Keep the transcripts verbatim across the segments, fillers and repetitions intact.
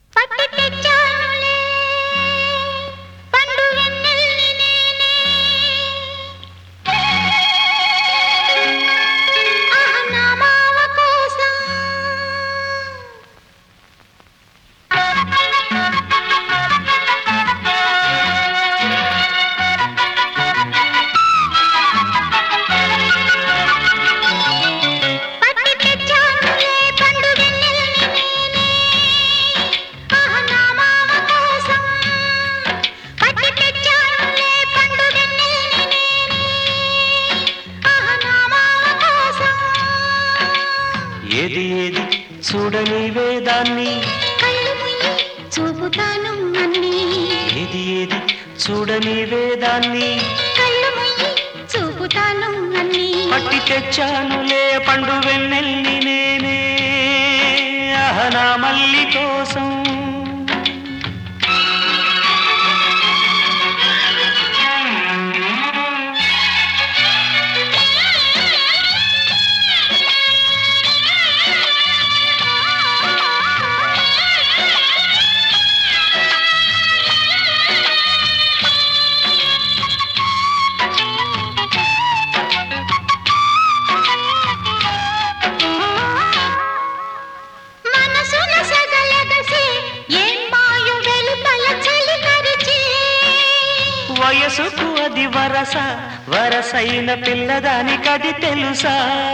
పట్టి తెచ్చానులే పండు వెన్నెల్ని నేనే ఆహా నా మావ కోసం పట్టి తెచ్చానులే పండు వెన్నెల్ని నేనే ఆహా నా మావ కోసం పట్టి తెచ్చానులే పండు వెన్నెల్ని నేనే ఆహా నా మావ కోసం ఏది ఏది చూడని వేదాన్ని కళ్ళు మూయి చూపుతాను అన్నీ ఏది ఏది చూడని వేదాన్ని కళ్ళు మూయి చూపుతాను అన్నీ పట్టి తెచ్చానులే పండు వెన్నెల్ని నేనే ఆహా నా మల్లి కోసం మనసున సగలగసి ఏం మాయు వెలుపల చలి కరిచి వయసుకు అది వరస వరసైన పిల్లదానికది తెలుసా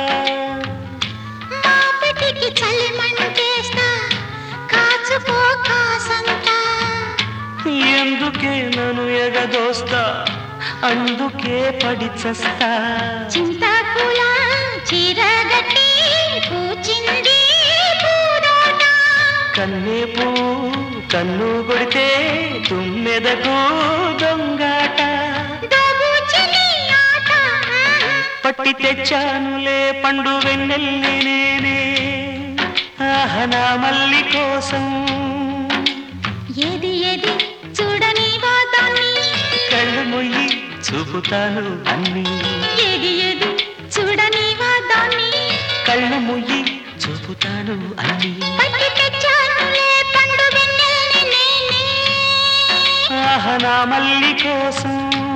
మాపిటికి చలి మంటేస్తా కాచుకో కాసంతా ఎందుకే నన్ను ఎగదోస్తా అందుకే పడి చస్తా చింతాకుల చీరగట్టి కూచింది పూదోట కన్నే పూ కన్ను కొడితే తుమ్మెదకు దొంగాట దోబూచిని ఆట పట్టి తెచ్చానులే పండు వెన్నెల్ని నేనే ఆహా నా మల్లి కోసం ఏది ఏది చూడని వాదాన్ని కళ్ళు మొయ్యి చూపుతాను అన్నీ ఏది ఏది చూడని వాదాన్ని కళ్ళు మొయ్యి చూపుతాను అన్నీ పట్టి తెచ్చానులే పండు వెన్నెల్ని నేనే ఆహా నా మల్లి కోసం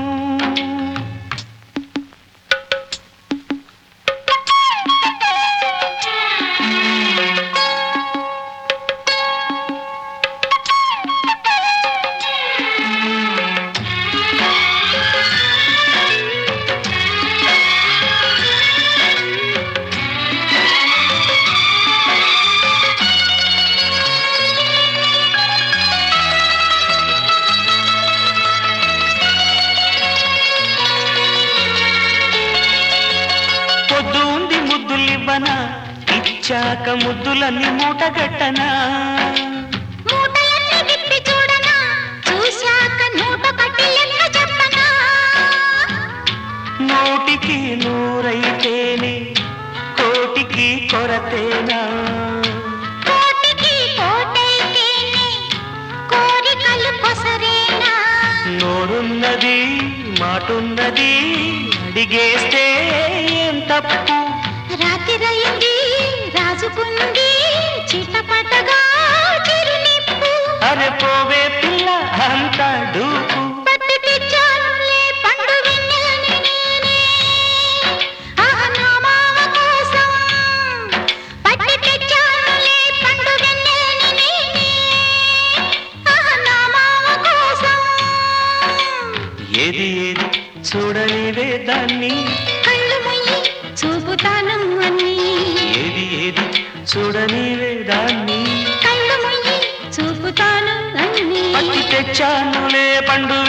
పొద్దు ఉంది ముద్దులివ్వనా ఇచ్చాక ముద్దులన్నీ మూటగట్టనా మూటలన్నీ విప్పి చూడనా చూశాక నూట కట్టి లెక్క చెప్పనా నోటికి నూరైతేనే కోటికి కొరతేనా కోటికి కోటైతేనే కోరికలు కొసరేనా నోరున్నది మాటున్నది అడిగేస్తే ఏం తప్పు రాత్రిరయింది రాజుకుంది చిటపటగా చిరునిప్పు అరే పోవే పిల్ల అంత డూపు పట్టి తెచ్చానులే పండు వెన్నెల్ని నేనే ఆహా నా మావ కోసం పట్టి తెచ్చానులే పండు వెన్నెల్ని నేనే ఆహా నా మావ కోసం ఏది ఏది చూడని వేదాన్ని కళ్ళు మూయి చూపుతాను అన్నీ ఏది ఏది చూడని వేదాన్ని కళ్ళు మూయి చూపుతాను అన్నీ పట్టి తెచ్చానులే పండు